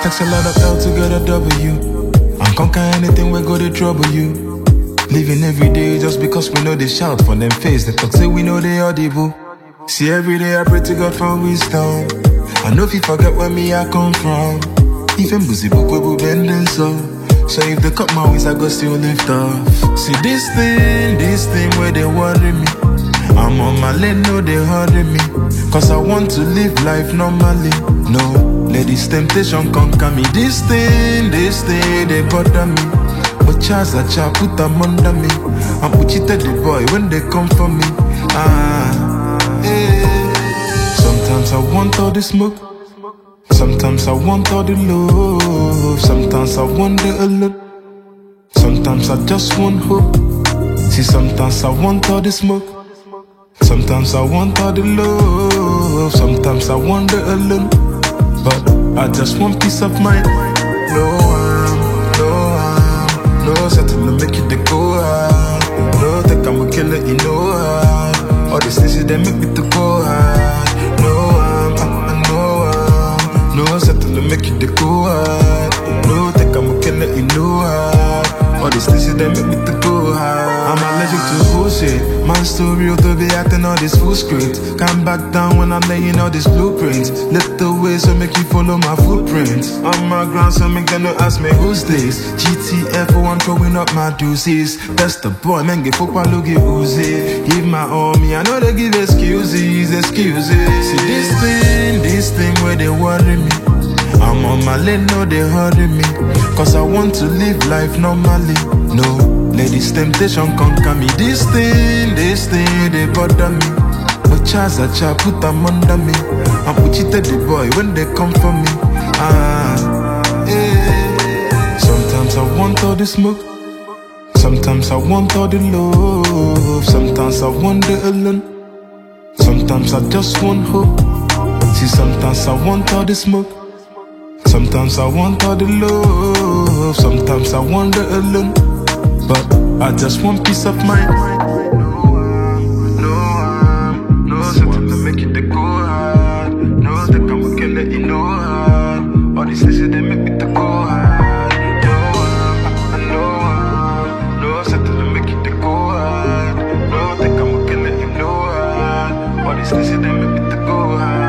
takes a lot of L to get a W. And conquer anything we go to trouble you. Living every day just because we know they shout for them face. They talk say we know they audible. See every day I pray to God for wisdom. I know if you forget where me I come from. Even busy book we will bend and so. So if they cut my wings I go still lift off. See this thing where they worry me. I'm on my lane, no they hurry me. Cause I want to live life normally. No, let this temptation conquer me. This thing, they bother me. But Charles a child put them under me. I'm cheated the boy when they come for me. Sometimes I want all the smoke. Sometimes I want all the love. Sometimes I wonder a lot. Sometimes I just want hope. See, sometimes I want all the smoke. Sometimes I want all the love. Sometimes I wonder alone. But I just want peace of mind. No, settle to make it the go hard. No, think I'm a killer, you know hard. All these things they make me to go hard. No, settle to make it the go hard. No, think I'm a killer, you know hard. All these things they make me to go hard. I'm allergic to bullshit. Man story to be acting all this full script. Can't back down when I'm laying all these blueprints. Lift the way so make you follow my footprints. On my ground so make them no ask me who's this. GTF for one throwing up my deuces. That's the boy, man get fuck look at Uzi. Give my army, I know they give excuses. See this thing where they worry me. I'm on my lane, no they hurry me. Cause I want to live life normally. No, let this temptation conquer me. This thing, they bother me. But Charles a child put them under me. I'm cheated the boy when they come for me. Sometimes I want all the smoke. Sometimes I want all the love. Sometimes I wonder alone. Sometimes I just want hope. See, sometimes I want all the smoke. Sometimes I want all the love. Sometimes I wonder alone. But I just want peace of mind. No, something to make it to go hard. No, think I'm a killer, you know hard. All these things they make me to go hard. No, something to make it to go hard. No, think I'm a killer, you know hard. All these things they make me to go hard.